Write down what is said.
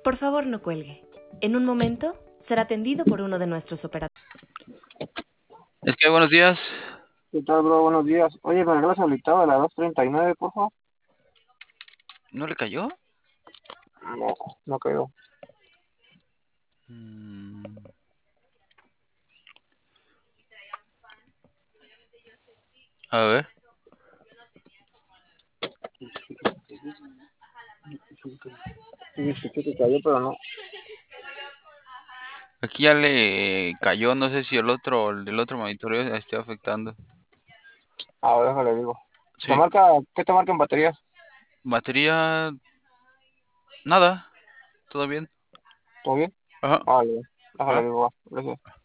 Por favor, no cuelgue. En un momento será atendido por uno de nuestros operadores. Es que buenos días. ¿Qué tal, bro? Buenos días. Oye, ¿me regalas habilitado a la 239, por favor? ¿No le cayó? No, no creo. A ver. Sí, escuché que cayó, pero no. Aquí ya le cayó, no sé si el del otro monitoreo esté afectando. Ah, déjale, digo. Sí. ¿Qué te marca en baterías? Batería, nada, todo bien. ¿Todo bien? Ajá. Vale, déjale, Ah. digo, va. Gracias.